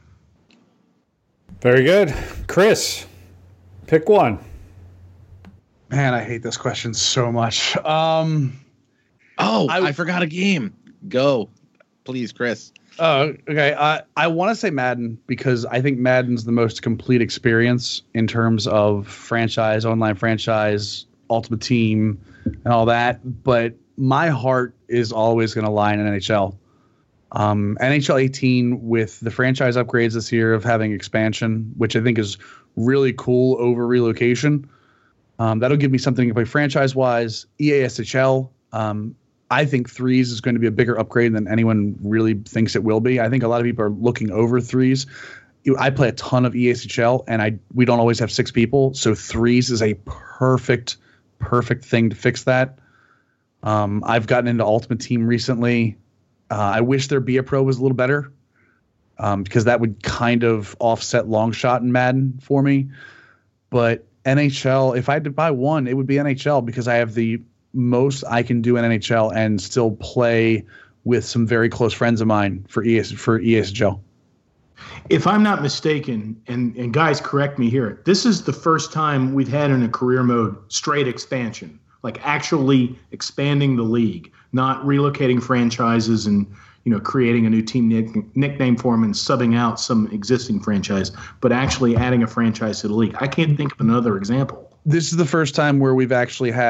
Very good. Chris, pick one. Man, I hate this question so much. Um, oh, I, I forgot a game. Go, please, Chris. Oh, okay. I, I want to say Madden because I think Madden's the most complete experience in terms of franchise, online franchise, Ultimate Team, and all that. But my heart is always going to lie in N H L. Um, N H L eighteen with the franchise upgrades this year of having expansion, which I think is really cool over relocation. Um, that'll give me something to play franchise-wise. E A S H L, um, I think threes is going to be a bigger upgrade than anyone really thinks it will be. I think a lot of people are looking over threes. I play a ton of E A S H L, and I we don't always have six people, so threes is a perfect, perfect thing to fix that. Um, I've gotten into Ultimate Team recently. Uh, I wish their Be a Pro was a little better, um, because that would kind of offset long shot in Madden for me. But N H L, if I had to buy one, it would be N H L because I have the most I can do in N H L and still play with some very close friends of mine for E S for E A S H L. If I'm not mistaken, and, and guys correct me here, this is the first time we've had in a career mode straight expansion, like actually expanding the league, not relocating franchises and, you know, creating a new team nick, nickname for them and subbing out some existing franchise, but actually adding a franchise to the league. I can't think of another example. This is the first time where we've actually had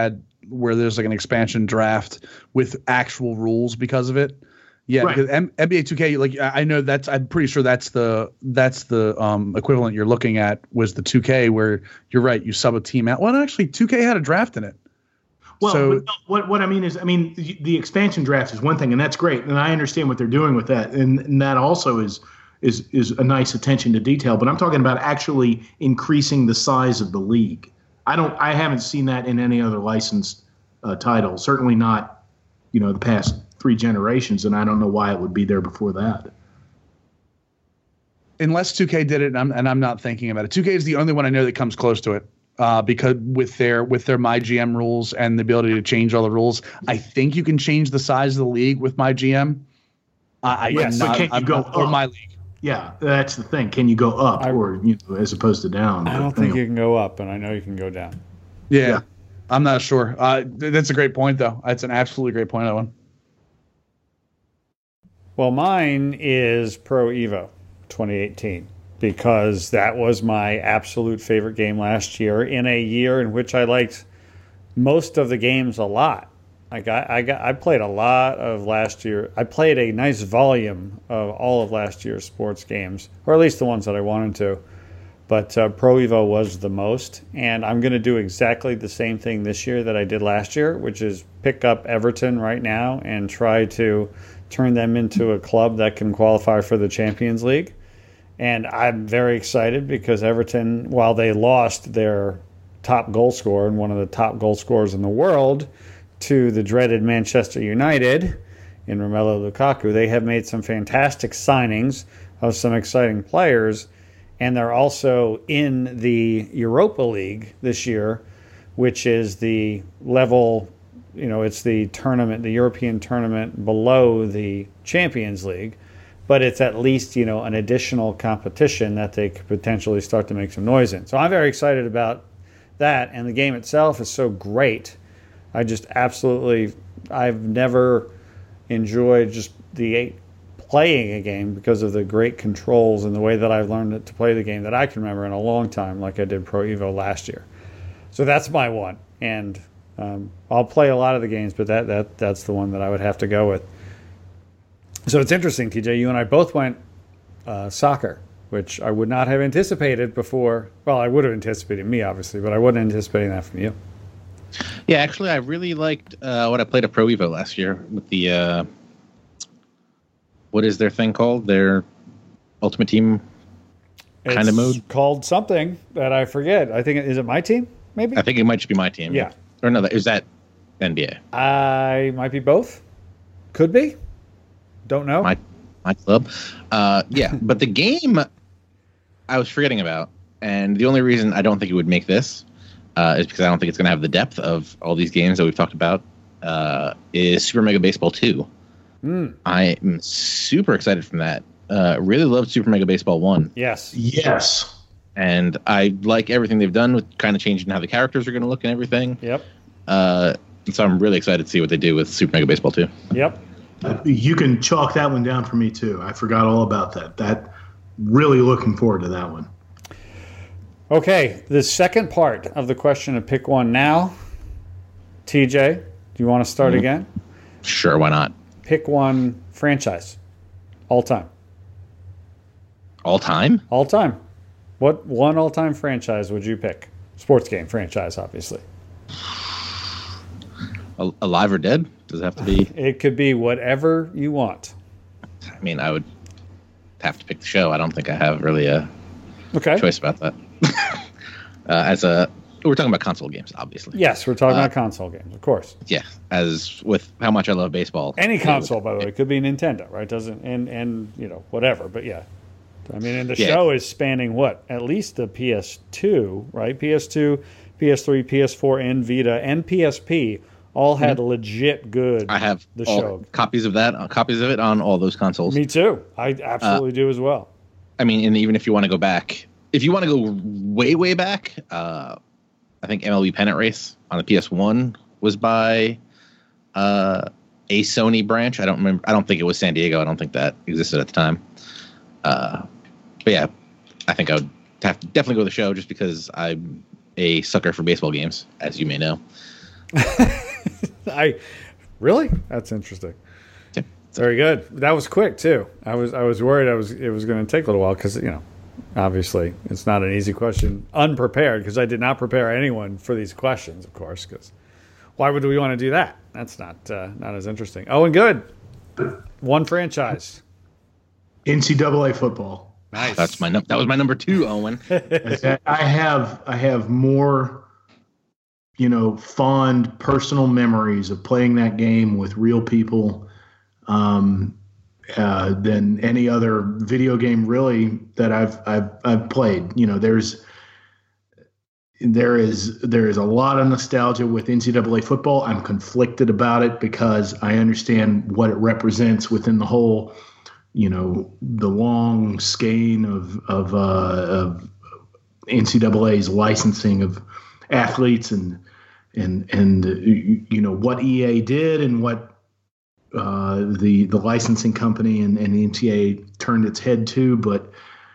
where there's like an expansion draft with actual rules because of it. Yeah, Right. because M- NBA two K, like I I know that's, I'm pretty sure that's the that's the um, equivalent you're looking at was the two K, where you're right, you sub a team out. Well, actually, two K had a draft in it. Well, So- but no, what what I mean is, I mean, the, the expansion draft is one thing, and that's great, and I understand what they're doing with that, and, and that also is is is a nice attention to detail. But I'm talking about actually increasing the size of the league. I don't, I haven't seen that in any other licensed uh, title. Certainly not, you know, the past three generations, and I don't know why it would be there before that. Unless two K did it, and I'm and I'm not thinking about it. two K is the only one I know that comes close to it, uh, because with their with their My G M rules and the ability to change all the rules, I think you can change the size of the league with My G M. I, Yes, I'm but not, can't you I'm go not- or up? My League. Yeah, that's the thing. Can you go up I- or you know, as opposed to down? I don't But, think anyway. you can go up, and I know you can go down. Yeah, Yeah. I'm not sure. Uh, th- that's a great point, though. That's an absolutely great point. That one. Well, mine is Pro Evo twenty eighteen because that was my absolute favorite game last year in a year in which I liked most of the games a lot. I got, I got, I played a lot of last year. I played a nice volume of all of last year's sports games, or at least the ones that I wanted to. But uh, Pro Evo was the most, and I'm going to do exactly the same thing this year that I did last year, which is pick up Everton right now and try to turn them into a club that can qualify for the Champions League. And I'm very excited because Everton, while they lost their top goal scorer and one of the top goal scorers in the world to the dreaded Manchester United in Romelu Lukaku, they have made some fantastic signings of some exciting players. And they're also in the Europa League this year, which is the level, you know, it's the tournament, the European tournament below the Champions League. But it's at least, you know, an additional competition that they could potentially start to make some noise in. So I'm very excited about that. And the game itself is so great. I just absolutely, I've never enjoyed just the eight playing a game because of the great controls and the way that I've learned to play the game that I can remember in a long time, like I did Pro Evo last year. So that's my one. And um, I'll play a lot of the games, but that, that that's the one that I would have to go with. So it's interesting, T J, you and I both went uh, soccer, which I would not have anticipated before. Well, I would have anticipated me, obviously, but I wasn't anticipating that from you. Yeah, actually, I really liked uh, what I played at Pro Evo last year with the uh, what is their thing called? Their Ultimate Team kind It's of mode. called something that I forget. I think, is it my team, maybe? I think it might just be my team. Yeah. Or no, is that N B A? I might be both. Could be. Don't know. My my club. Uh, yeah, but the game I was forgetting about, and the only reason I don't think it would make this uh, is because I don't think it's going to have the depth of all these games that we've talked about. Uh, is Super Mega Baseball two? Mm, I am super excited from that. Uh, really loved Super Mega Baseball one, yes. Yes. and I like everything they've done with kind of changing how the characters are going to look and everything. Yep. Uh, and so I'm really excited to see what they do with Super Mega Baseball two. Yep. You can chalk that one down for me too. I forgot all about that. That really looking forward to that one. Okay. The second part of the question of pick one now. T J, do you want to start Mhm. again? Sure, why not? Pick one franchise. All time. All time? All time. What one all time franchise would you pick? Sports game franchise, obviously. Al- Alive or dead? Does it have to be? It could be whatever you want. I mean, I would have to pick the show. I don't think I have really a Okay. choice about that. uh, as a, we're talking about console games, obviously. Yes, we're talking Uh, about console games, of course. Yeah. As with how much I love baseball. Any it console, would- by the way, it could be Nintendo, right? Doesn't and and you know whatever, but yeah. I mean, and the Yeah. show is spanning what? At least the P S two, right? P S two, P S three, P S four, and Vita, and P S P all had legit good. Mm-hmm. I have the all show. copies of that, uh, copies of it on all those consoles. Me too. I absolutely do as well. I mean, and even if you want to go back, if you want to go way, way back, uh, I think M L B Pennant Race on the P S one was by uh, a Sony branch. I don't remember. I don't think it was San Diego. I don't think that existed at the time. Uh, but yeah, I think I would have to definitely go to the show just because I'm a sucker for baseball games, as you may know. I really? That's interesting. Yeah. Very good. That was quick too. I was I was worried I was it was going to take a little while because you know, obviously it's not an easy question. Unprepared because I did not prepare anyone for these questions, of course. Because why would we want to do that? That's not uh, not as interesting. Oh, and good. One franchise. N C double A football. Nice. That's my num- that was my number two, Owen. I have I have more, you know, fond personal memories of playing that game with real people um, uh, than any other video game really that I've I've I've played. You know, there's there is there is a lot of nostalgia with N C double A football. I'm conflicted about it because I understand what it represents within the whole, you know, the long skein of of, uh, of N C double A's licensing of athletes and and and you know what E A did and what uh, the the licensing company and, and the N C double A turned its head to. But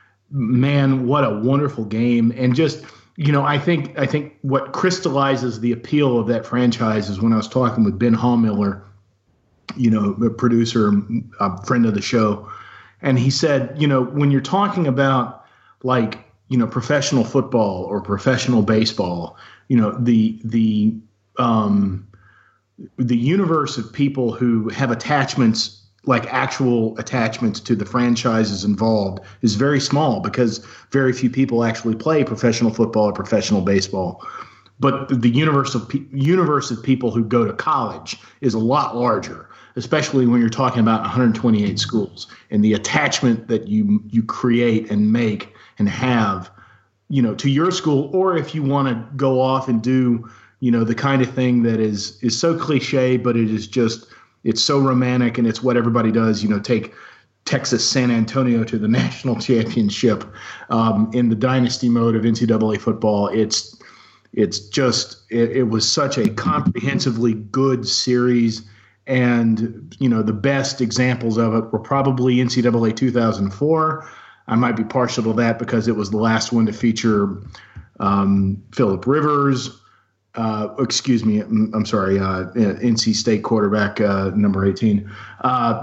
man, what a wonderful game! And just, you know, I think I think what crystallizes the appeal of that franchise is when I was talking with Ben Hallmiller, you know, a producer, a friend of the show, and he said, you know, when you're talking about like, you know, professional football or professional baseball, you know, the the um, the universe of people who have attachments, like actual attachments to the franchises involved, is very small because very few people actually play professional football or professional baseball. But the universe of pe- universe of people who go to college is a lot larger, especially when you're talking about one hundred twenty-eight schools and the attachment that you you create and make and have, you know, to your school, or if you want to go off and do, you know, the kind of thing that is is so cliche, but it is just, it's so romantic and it's what everybody does, you know, take Texas San Antonio to the national championship um, in the dynasty mode of N C double A football. It's it's just it, it was such a comprehensively good series. And, you know, the best examples of it were probably N C double A two thousand four. I might be partial to that because it was the last one to feature um, Phillip Rivers. Uh, excuse me, I'm, I'm sorry, uh, N C State quarterback uh, number eighteen. Uh,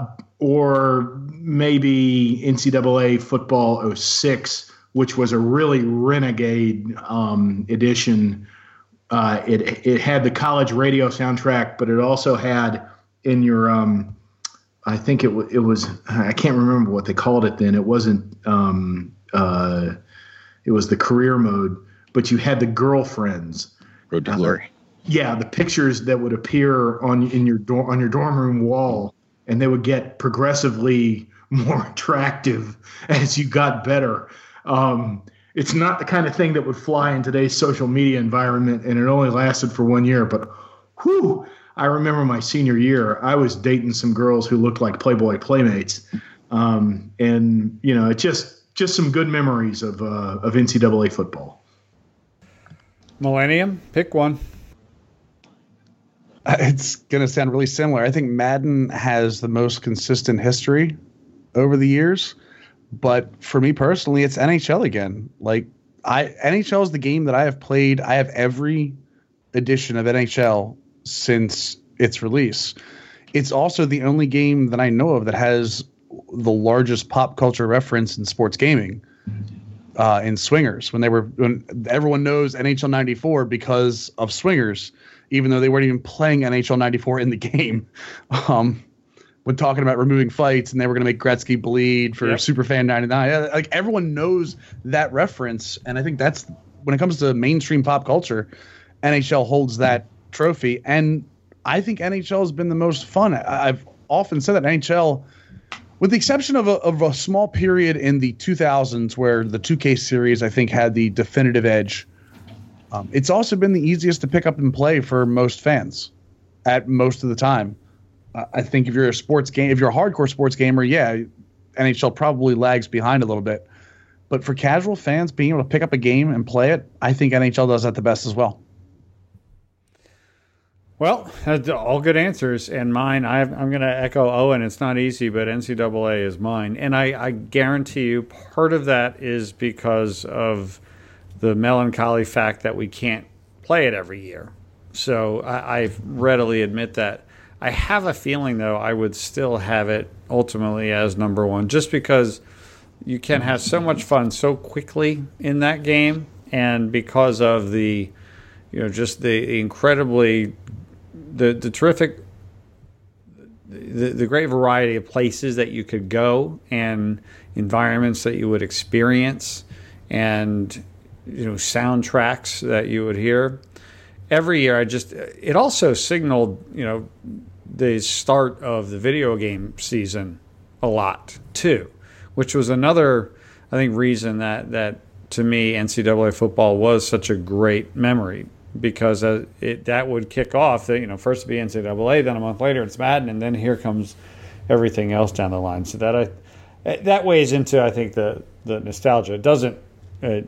or maybe N C double A football oh six, which was a really renegade um, edition. Uh, it it had the college radio soundtrack, but it also had in your um, I think it w- it was I can't remember what they called it then. It wasn't um, uh, it was the career mode, but you had the girlfriends. Road to Glory. Uh, yeah, the pictures that would appear on in your dorm on your dorm room wall, and they would get progressively more attractive as you got better. Um, it's not the kind of thing that would fly in today's social media environment, and it only lasted for one year. But whew, I remember my senior year, I was dating some girls who looked like Playboy Playmates, um, and you know, it just just some good memories of uh, of N C double A football. Millennium, pick one. It's going to sound really similar. I think Madden has the most consistent history over the years. But for me personally, it's N H L again. Like I N H L is the game that I have played. I have every edition of N H L since its release. It's also the only game that I know of that has the largest pop culture reference in sports gaming. Uh, in Swingers, when they were, when everyone knows N H L ninety-four because of Swingers, even though they weren't even playing N H L ninety-four in the game. Um, when talking about removing fights and they were going to make Gretzky bleed for yep. Superfan ninety-nine, like everyone knows that reference, and I think that's when it comes to mainstream pop culture, N H L holds that trophy, and I think N H L has been the most fun. I've often said that N H L. With the exception of a, of a small period in the two thousands where the two K series, I think, had the definitive edge, um, it's also been the easiest to pick up and play for most fans at most of the time. Uh, I think if you're a sports game, if you're a hardcore sports gamer, yeah, N H L probably lags behind a little bit. But for casual fans, being able to pick up a game and play it, I think N H L does that the best as well. Well, that's all good answers, and mine, I have, I'm going to echo Owen. It's not easy, but N C double A is mine. And I, I guarantee you part of that is because of the melancholy fact that we can't play it every year. So I, I readily admit that. I have a feeling, though, I would still have it ultimately as number one, just because you can have so much fun so quickly in that game, and because of the, you know, just the incredibly, the the terrific, the, the great variety of places that you could go and environments that you would experience, and, you know, soundtracks that you would hear. Every year, I just, it also signaled, you know, the start of the video game season a lot, too, which was another, I think, reason that, that to me, N C double A football was such a great memory, because uh, it that would kick off, you know, first to be N C double A, then a month later it's Madden, and then here comes everything else down the line. So that I that weighs into, I think, the, the nostalgia. It doesn't, uh,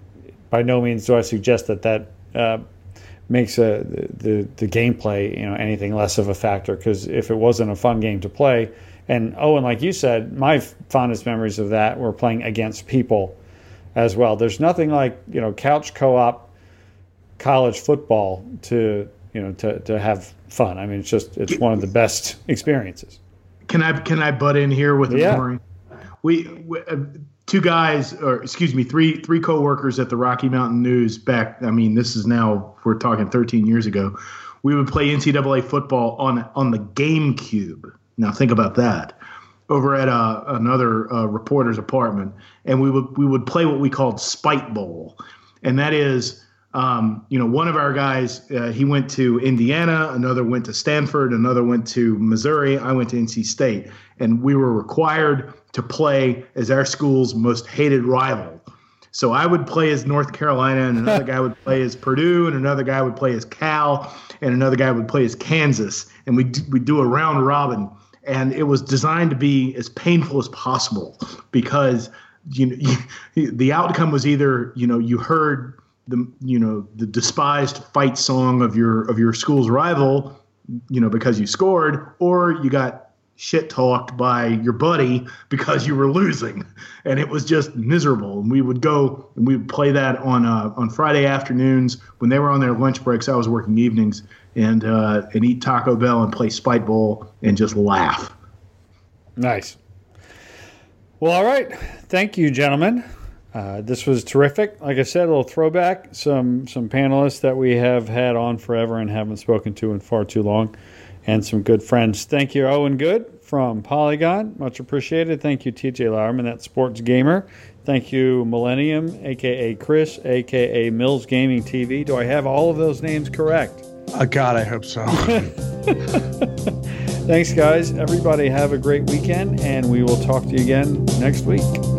by no means do I suggest that that uh, makes a, the the gameplay, you know, anything less of a factor, because if it wasn't a fun game to play, and oh, and like you said, my fondest memories of that were playing against people as well. There's nothing like, you know, couch co-op college football to, you know, to, to have fun. I mean, it's just, it's one of the best experiences. Can I can I butt in here with a yeah. memory? We, we uh, two guys, or excuse me, three three coworkers at the Rocky Mountain News back. I mean, this is now, we're talking thirteen years ago. We would play N C double A football on on the GameCube. Now think about that. Over at uh, another uh, reporter's apartment, and we would we would play what we called Spite Bowl, and that is, um, you know, one of our guys, uh, he went to Indiana, another went to Stanford, another went to Missouri. I went to N C State, and we were required to play as our school's most hated rival. So I would play as North Carolina, and another guy would play as Purdue, and another guy would play as Cal, and another guy would play as Kansas, and we we do a round robin. And it was designed to be as painful as possible, because, you know, you, the outcome was either, you know, you heard the, you know, the despised fight song of your of your school's rival, you know, because you scored, or you got shit talked by your buddy because you were losing, and it was just miserable. And we would go and we would play that on uh, on Friday afternoons when they were on their lunch breaks. I was working evenings, and uh, and eat Taco Bell and play Spite Bowl and just laugh. Nice. Well, all right. Thank you, gentlemen. Uh, this was terrific. Like I said, a little throwback. Some some panelists that we have had on forever and haven't spoken to in far too long, and some good friends. Thank you, Owen Good from Polygon. Much appreciated. Thank you, T J Lauerman, that sports gamer. Thank you, Millennium, a k a. Chris, a k a. Mills Gaming T V. Do I have all of those names correct? Oh, God, I hope so. Thanks, guys. Everybody have a great weekend, and we will talk to you again next week.